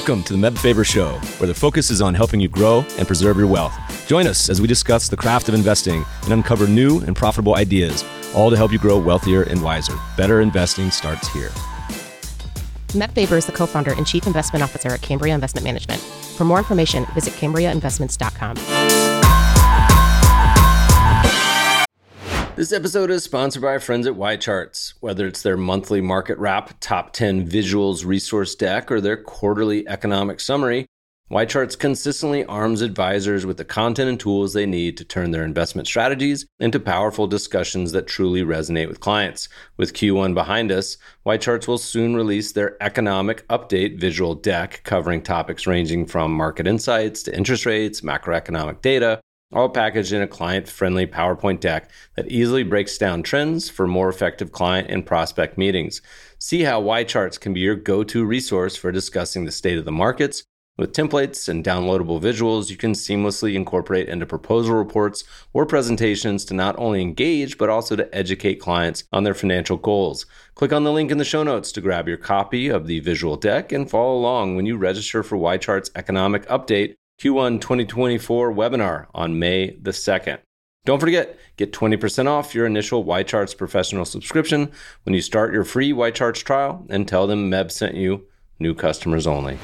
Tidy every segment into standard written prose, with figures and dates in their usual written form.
Welcome to the Meb Faber Show, where the focus is on helping you grow and preserve your wealth. Join us as we discuss the craft of investing and uncover new and profitable ideas, all to help you grow wealthier and wiser. Better investing starts here. Meb Faber is the co-founder and chief investment officer at Cambria Investment Management. For more information, visit CambriaInvestments.com. This episode is sponsored by our friends at YCharts. Whether it's their monthly market wrap, top 10 visuals resource deck, or their quarterly economic summary, YCharts consistently arms advisors with the content and tools they need to turn their investment strategies into powerful discussions that truly resonate with clients. With Q1 behind us, YCharts will soon release their economic update visual deck covering topics ranging from market insights to interest rates, macroeconomic data, all packaged in a client-friendly PowerPoint deck that easily breaks down trends for more effective client and prospect meetings. See how YCharts can be your go-to resource for discussing the state of the markets. With templates and downloadable visuals, you can seamlessly incorporate into proposal reports or presentations to not only engage, but also to educate clients on their financial goals. Click on the link in the show notes to grab your copy of the visual deck and follow along when you register for YCharts Economic Update Q1 2024 webinar on May the 2nd. Don't forget, get 20% off your initial YCharts professional subscription when you start your free YCharts trial and tell them Meb sent you, new customers only.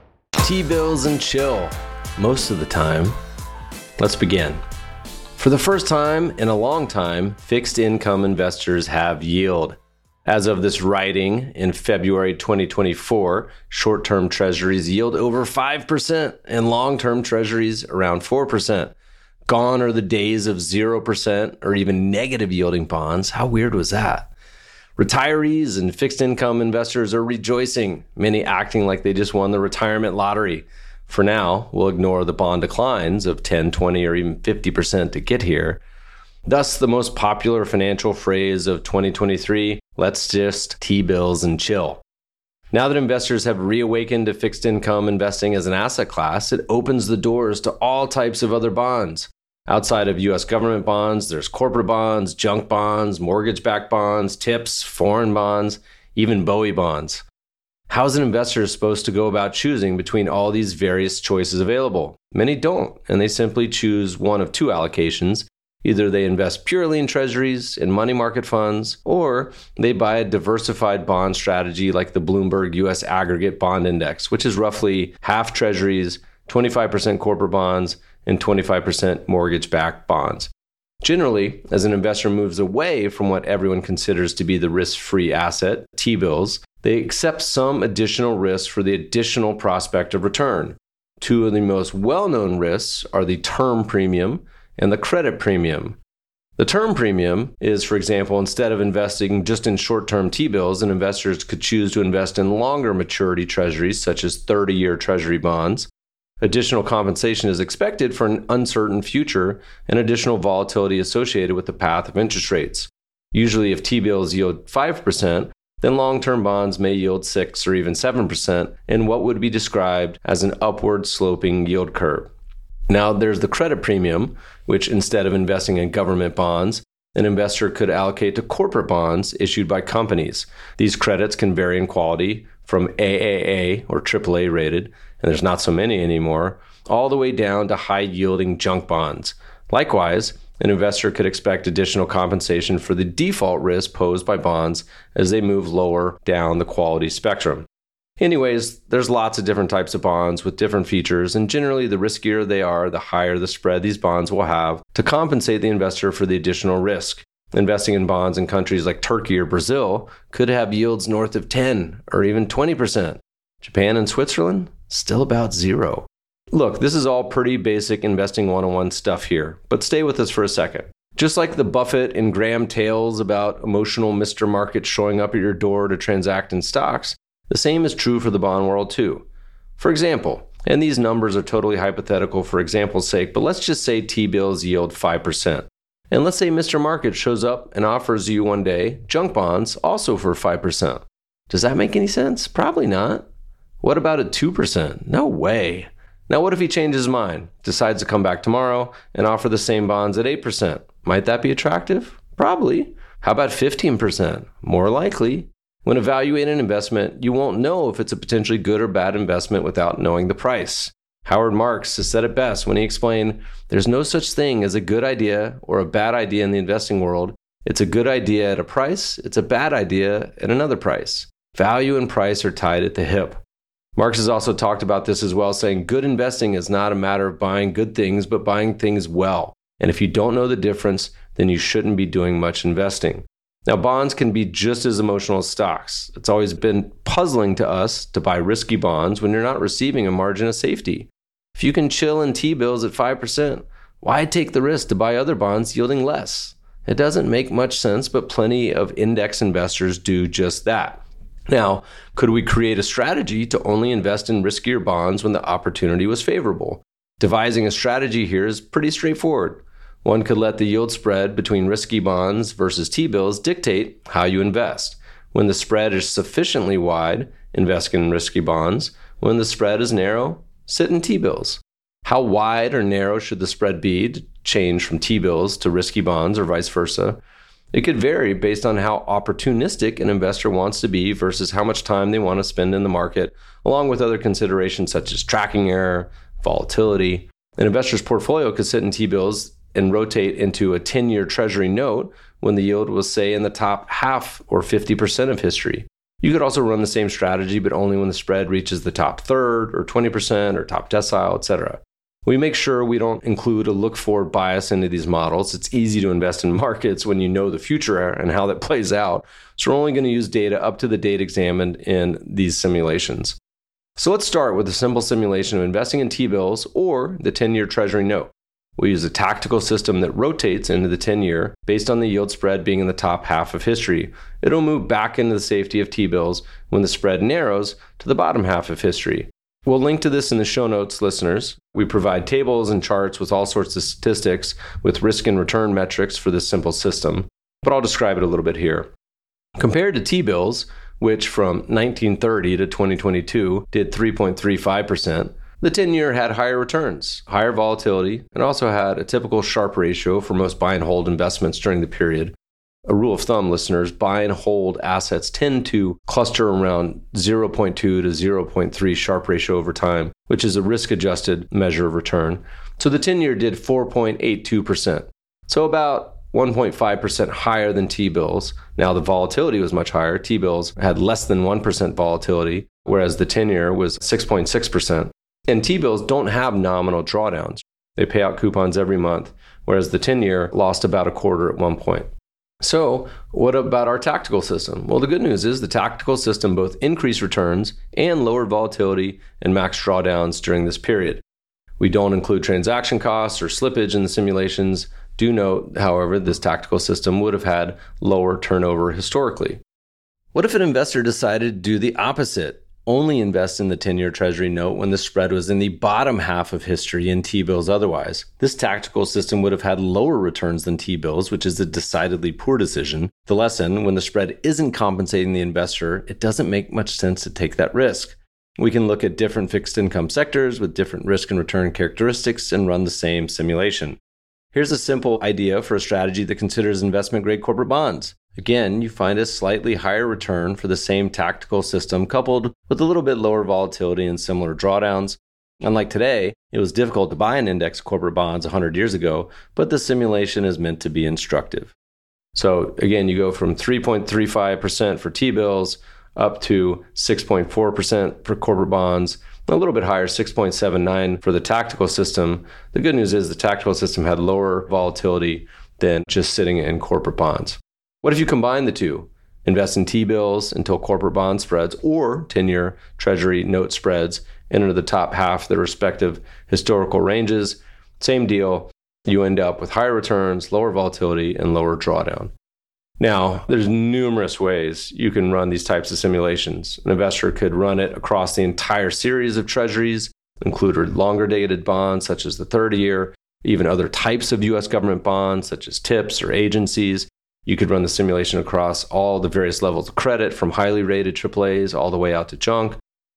T-bills and chill, most of the time. Let's begin. For the first time in a long time, fixed income investors have yield. As of this writing, in February 2024, short-term treasuries yield over 5% and long-term treasuries around 4%. Gone are the days of 0% or even negative yielding bonds. How weird was that? Retirees and fixed income investors are rejoicing, many acting like they just won the retirement lottery. For now, we'll ignore the bond declines of 10, 20, or even 50% to get here. Thus, the most popular financial phrase of 2023, let's just T-bills and chill. Now that investors have reawakened to fixed income investing as an asset class, it opens the doors to all types of other bonds. Outside of U.S. government bonds, there's corporate bonds, junk bonds, mortgage-backed bonds, TIPS, foreign bonds, even Bowie bonds. How is an investor supposed to go about choosing between all these various choices available? Many don't, and they simply choose one of two allocations. Either they invest purely in treasuries and money market funds, or they buy a diversified bond strategy like the Bloomberg U.S. Aggregate Bond Index, which is roughly half treasuries, 25% corporate bonds, and 25% mortgage-backed bonds. Generally, as an investor moves away from what everyone considers to be the risk-free asset, T-bills, they accept some additional risk for the additional prospect of return. Two of the most well-known risks are the term premium and the credit premium. The term premium is, for example, instead of investing just in short-term T-bills, and investors could choose to invest in longer maturity treasuries, such as 30-year treasury bonds. Additional compensation is expected for an uncertain future and additional volatility associated with the path of interest rates. Usually, if T-bills yield 5%, then long-term bonds may yield 6 or even 7% in what would be described as an upward sloping yield curve. Now, there's the credit premium, which instead of investing in government bonds, an investor could allocate to corporate bonds issued by companies. These credits can vary in quality from AAA or AAA rated, and there's not so many anymore, all the way down to high-yielding junk bonds. Likewise, an investor could expect additional compensation for the default risk posed by bonds as they move lower down the quality spectrum. Anyways, there's lots of different types of bonds with different features, and generally the riskier they are, the higher the spread these bonds will have to compensate the investor for the additional risk. Investing in bonds in countries like Turkey or Brazil could have yields north of 10 or even 20%. Japan and Switzerland, still about 0. Look, this is all pretty basic investing 101 stuff here, but stay with us for a second. Just like the Buffett and Graham tales about emotional Mr. Market showing up at your door to transact in stocks, the same is true for the bond world too. For example, and these numbers are totally hypothetical for example's sake, but let's just say T-bills yield 5%. And let's say Mr. Market shows up and offers you one day junk bonds also for 5%. Does that make any sense? Probably not. What about at 2%? No way. Now what if he changes his mind, decides to come back tomorrow and offer the same bonds at 8%? Might that be attractive? Probably. How about 15%? More likely. When evaluating an investment, you won't know if it's a potentially good or bad investment without knowing the price. Howard Marks has said it best when he explained, there's no such thing as a good idea or a bad idea in the investing world. It's a good idea at a price, it's a bad idea at another price. Value and price are tied at the hip. Marks has also talked about this as well, saying good investing is not a matter of buying good things, but buying things well. And if you don't know the difference, then you shouldn't be doing much investing. Now, bonds can be just as emotional as stocks. It's always been puzzling to us to buy risky bonds when you're not receiving a margin of safety. If you can chill in T-bills at 5%, why take the risk to buy other bonds yielding less? It doesn't make much sense, but plenty of index investors do just that. Now, could we create a strategy to only invest in riskier bonds when the opportunity was favorable? Devising a strategy here is pretty straightforward. One could let the yield spread between risky bonds versus T-bills dictate how you invest. When the spread is sufficiently wide, invest in risky bonds. When the spread is narrow, sit in T-bills. How wide or narrow should the spread be to change from T-bills to risky bonds or vice versa? It could vary based on how opportunistic an investor wants to be versus how much time they want to spend in the market, along with other considerations such as tracking error, volatility. An investor's portfolio could sit in T-bills and rotate into a 10-year treasury note when the yield was, say, in the top half or 50% of history. You could also run the same strategy, but only when the spread reaches the top third or 20% or top decile, etc. We make sure we don't include a look-forward bias into these models. It's easy to invest in markets when you know the future and how that plays out. So we're only going to use data up to the date examined in these simulations. So let's start with a simple simulation of investing in T-bills or the 10-year treasury note. We use a tactical system that rotates into the 10-year based on the yield spread being in the top half of history. It'll move back into the safety of T-bills when the spread narrows to the bottom half of history. We'll link to this in the show notes, listeners. We provide tables and charts with all sorts of statistics with risk and return metrics for this simple system, but I'll describe it a little bit here. Compared to T-bills, which from 1930 to 2022 did 3.35%, the 10-year had higher returns, higher volatility, and also had a typical Sharpe ratio for most buy and hold investments during the period. A rule of thumb, listeners, buy and hold assets tend to cluster around 0.2 to 0.3 Sharpe ratio over time, which is a risk-adjusted measure of return. So the 10-year did 4.82%, so about 1.5% higher than T-bills. Now the volatility was much higher. T-bills had less than 1% volatility, whereas the 10-year was 6.6%. And T-bills don't have nominal drawdowns. They pay out coupons every month, whereas the 10-year lost about a quarter at one point. So what about our tactical system? Well, the good news is the tactical system both increased returns and lowered volatility and max drawdowns during this period. We don't include transaction costs or slippage in the simulations. Do note, however, this tactical system would have had lower turnover historically. What if an investor decided to do the opposite? Only invest in the 10-year treasury note when the spread was in the bottom half of history in T-bills otherwise. This tactical system would have had lower returns than T-bills, which is a decidedly poor decision. The lesson, when the spread isn't compensating the investor, it doesn't make much sense to take that risk. We can look at different fixed income sectors with different risk and return characteristics and run the same simulation. Here's a simple idea for a strategy that considers investment-grade corporate bonds. Again, you find a slightly higher return for the same tactical system coupled with a little bit lower volatility and similar drawdowns. Unlike today, it was difficult to buy an index of corporate bonds 100 years ago, but the simulation is meant to be instructive. So again, you go from 3.35% for T-bills up to 6.4% for corporate bonds, a little bit higher, 6.79% for the tactical system. The good news is the tactical system had lower volatility than just sitting in corporate bonds. What if you combine the two? Invest in T-bills until corporate bond spreads or 10-year treasury note spreads enter the top half of their respective historical ranges. Same deal. You end up with higher returns, lower volatility, and lower drawdown. Now, there's numerous ways you can run these types of simulations. An investor could run it across the entire series of treasuries, include longer dated bonds such as the 30-year, even other types of U.S. government bonds such as TIPS or agencies. You could run the simulation across all the various levels of credit from highly rated AAAs all the way out to junk.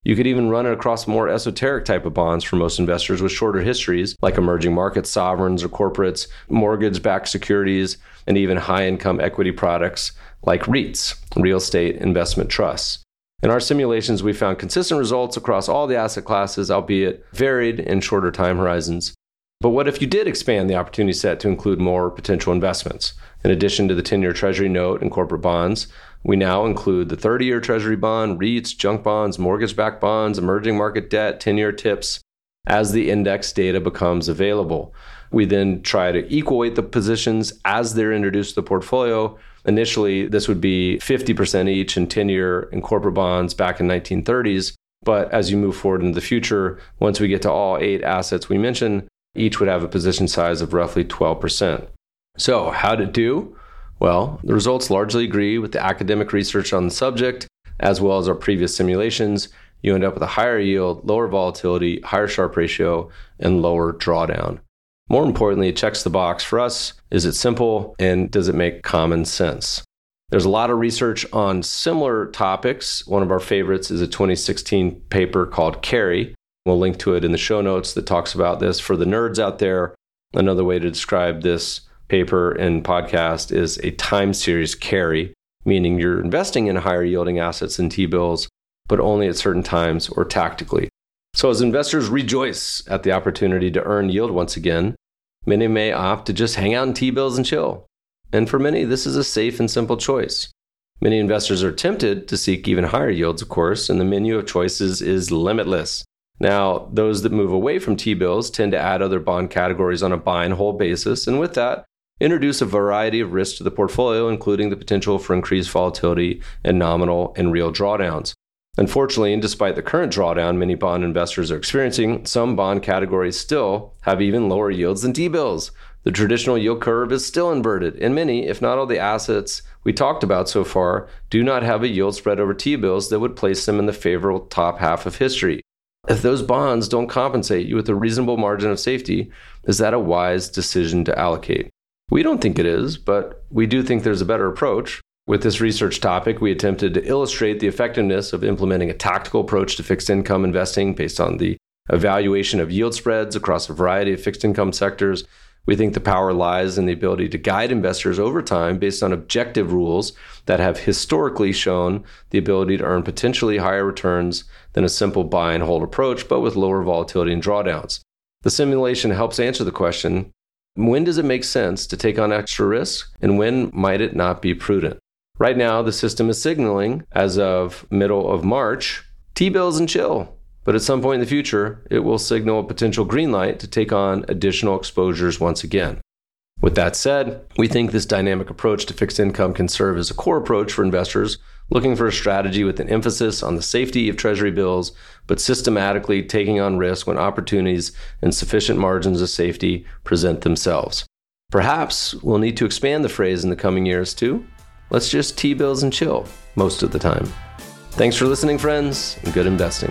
You could even run it across more esoteric type of bonds for most investors with shorter histories, like emerging market sovereigns or corporates, mortgage-backed securities, and even high-income equity products like REITs, real estate investment trusts. In our simulations, we found consistent results across all the asset classes, albeit varied in shorter time horizons. But what if you did expand the opportunity set to include more potential investments? In addition to the 10-year Treasury note and corporate bonds, we now include the 30-year Treasury bond, REITs, junk bonds, mortgage-backed bonds, emerging market debt, 10-year TIPS, as the index data becomes available. We then try to equal weight the positions as they're introduced to the portfolio. Initially, this would be 50% each in 10-year and corporate bonds back in 1930s. But as you move forward into the future, once we get to all 8 assets we mentioned, each would have a position size of roughly 12%. So how'd it do? Well, the results largely agree with the academic research on the subject, as well as our previous simulations. You end up with a higher yield, lower volatility, higher Sharpe ratio, and lower drawdown. More importantly, it checks the box for us. Is it simple, and does it make common sense? There's a lot of research on similar topics. One of our favorites is a 2016 paper called Carry. We'll link to it in the show notes that talks about this. For the nerds out there, another way to describe this paper and podcast is a time series carry, meaning you're investing in higher yielding assets than T-bills, but only at certain times or tactically. So as investors rejoice at the opportunity to earn yield once again, many may opt to just hang out in T-bills and chill. And for many, this is a safe and simple choice. Many investors are tempted to seek even higher yields, of course, and the menu of choices is limitless. Now, those that move away from T-bills tend to add other bond categories on a buy and hold basis, and with that, introduce a variety of risks to the portfolio, including the potential for increased volatility and nominal and real drawdowns. Unfortunately, and despite the current drawdown many bond investors are experiencing, some bond categories still have even lower yields than T-bills. The traditional yield curve is still inverted, and many, if not all the assets we talked about so far, do not have a yield spread over T-bills that would place them in the favorable top half of history. If those bonds don't compensate you with a reasonable margin of safety, is that a wise decision to allocate? We don't think it is, but we do think there's a better approach. With this research topic, we attempted to illustrate the effectiveness of implementing a tactical approach to fixed income investing based on the evaluation of yield spreads across a variety of fixed income sectors. We think the power lies in the ability to guide investors over time based on objective rules that have historically shown the ability to earn potentially higher returns than a simple buy and hold approach, but with lower volatility and drawdowns. The simulation helps answer the question, when does it make sense to take on extra risk, and when might it not be prudent? Right now, the system is signaling, as of middle of March, T-bills and chill. But at some point in the future, it will signal a potential green light to take on additional exposures once again. With that said, we think this dynamic approach to fixed income can serve as a core approach for investors looking for a strategy with an emphasis on the safety of Treasury bills, but systematically taking on risk when opportunities and sufficient margins of safety present themselves. Perhaps we'll need to expand the phrase in the coming years to, let's just T-bills and chill most of the time. Thanks for listening, friends, and good investing.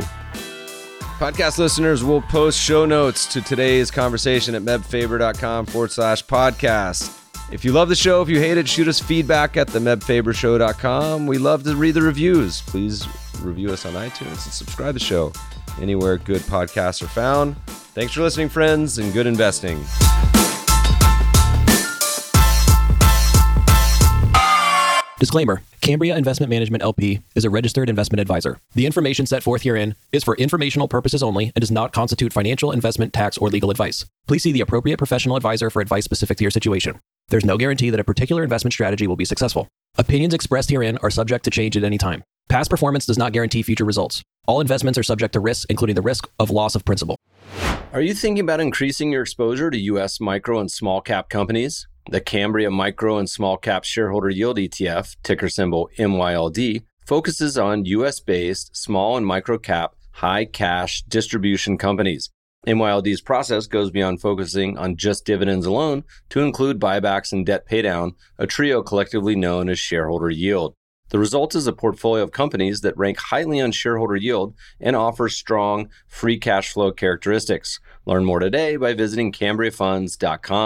Podcast listeners will post show notes to today's conversation at mebfaber.com/podcast. If you love the show, if you hate it, shoot us feedback at themebfabershow.com. We love to read the reviews. Please review us on iTunes and subscribe to the show anywhere good podcasts are found. Thanks for listening, friends, and good investing. Disclaimer. Cambria Investment Management LP is a registered investment advisor. The information set forth herein is for informational purposes only and does not constitute financial, investment, tax, or legal advice. Please see the appropriate professional advisor for advice specific to your situation. There's no guarantee that a particular investment strategy will be successful. Opinions expressed herein are subject to change at any time. Past performance does not guarantee future results. All investments are subject to risks, including the risk of loss of principal. Are you thinking about increasing your exposure to U.S. micro and small cap companies? The Cambria Micro and Small Cap Shareholder Yield ETF, ticker symbol MYLD, focuses on U.S.-based small and micro cap high cash distribution companies. MYLD's process goes beyond focusing on just dividends alone to include buybacks and debt paydown, a trio collectively known as shareholder yield. The result is a portfolio of companies that rank highly on shareholder yield and offer strong free cash flow characteristics. Learn more today by visiting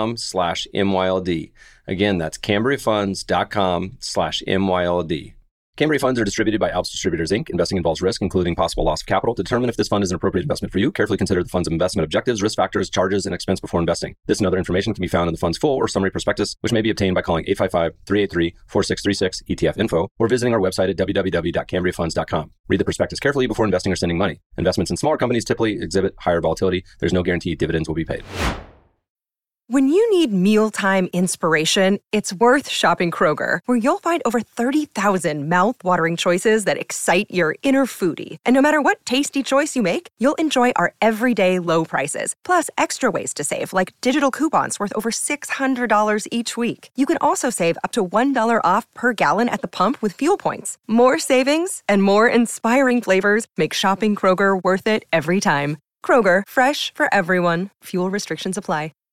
CambriaFunds.com/MYLD. Again, that's CambriaFunds.com/MYLD. Cambria funds are distributed by Alps Distributors, Inc. Investing involves risk, including possible loss of capital. To determine if this fund is an appropriate investment for you, carefully consider the fund's investment objectives, risk factors, charges, and expense before investing. This and other information can be found in the fund's full or summary prospectus, which may be obtained by calling 855-383-4636 ETF info or visiting our website at www.cambriafunds.com. Read the prospectus carefully before investing or sending money. Investments in smaller companies typically exhibit higher volatility. There's no guarantee dividends will be paid. When you need mealtime inspiration, it's worth shopping Kroger, where you'll find over 30,000 mouth-watering choices that excite your inner foodie. And no matter what tasty choice you make, you'll enjoy our everyday low prices, plus extra ways to save, like digital coupons worth over $600 each week. You can also save up to $1 off per gallon at the pump with fuel points. More savings and more inspiring flavors make shopping Kroger worth it every time. Kroger, fresh for everyone. Fuel restrictions apply.